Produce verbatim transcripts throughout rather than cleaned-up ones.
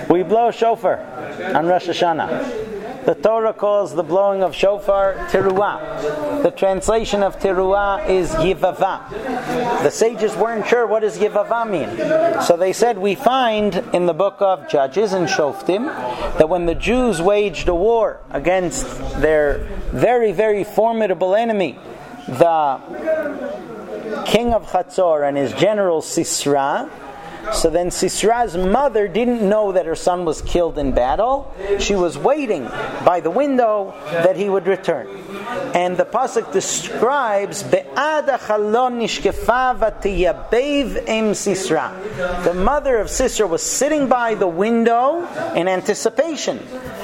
We blow shofar on Rosh Hashanah. The Torah calls the blowing of shofar teruah. The translation of teruah is yivava. The sages weren't sure what does yivava mean. So they said, we find in the book of Judges and Shoftim that when the Jews waged a war against their very, very formidable enemy, the king of Chatzor and his general Sisra, so then Sisra's mother didn't know that her son was killed in battle. She was waiting by the window that he would return. And the pasuk describes Be'ada chalon nishkefa v'tiyabev em Sisra. The mother of Sisra was sitting by the window in anticipation.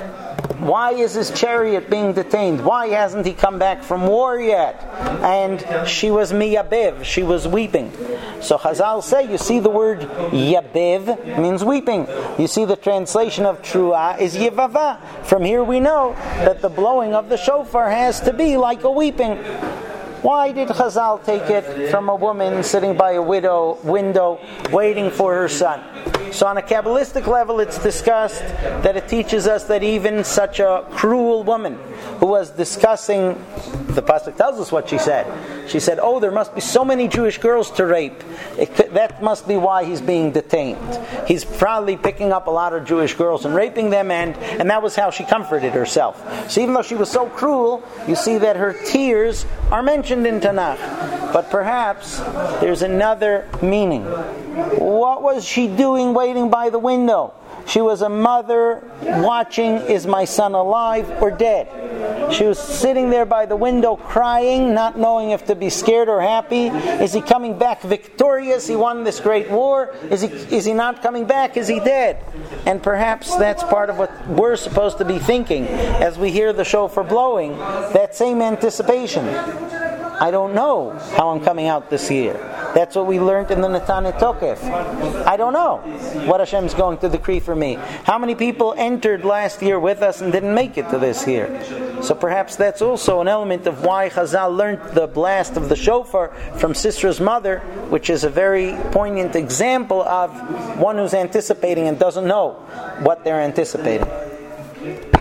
Why is his chariot being detained? Why hasn't he come back from war yet? And she was miyabev, she was weeping. So Chazal say, you see the word yabev means weeping. You see the translation of truah is yivava. From here we know that the blowing of the shofar has to be like a weeping. Why did Chazal take it from a woman sitting by a widow window waiting for her son? So on a Kabbalistic level, it's discussed that it teaches us that even such a cruel woman who was discussing, the pasuk tells us what she said. She said, oh, there must be so many Jewish girls to rape. It could, that must be why he's being detained. He's probably picking up a lot of Jewish girls and raping them, and, and that was how she comforted herself. So even though she was so cruel, you see that her tears are mentioned in Tanakh. But perhaps there's another meaning. What was she doing waiting by the window? She was a mother watching, is my son alive or dead? She was sitting there by the window crying, not knowing if to be scared or happy. Is he coming back victorious? He won this great war? Is he, is he not coming back? Is he dead? And perhaps that's part of what we're supposed to be thinking as we hear the shofar blowing, that same anticipation. I don't know how I'm coming out this year. That's what we learned in the Natan Tokef. I don't know what Hashem's going to decree for me. How many people entered last year with us and didn't make it to this year? So perhaps that's also an element of why Chazal learned the blast of the shofar from Sisra's mother, which is a very poignant example of one who's anticipating and doesn't know what they're anticipating.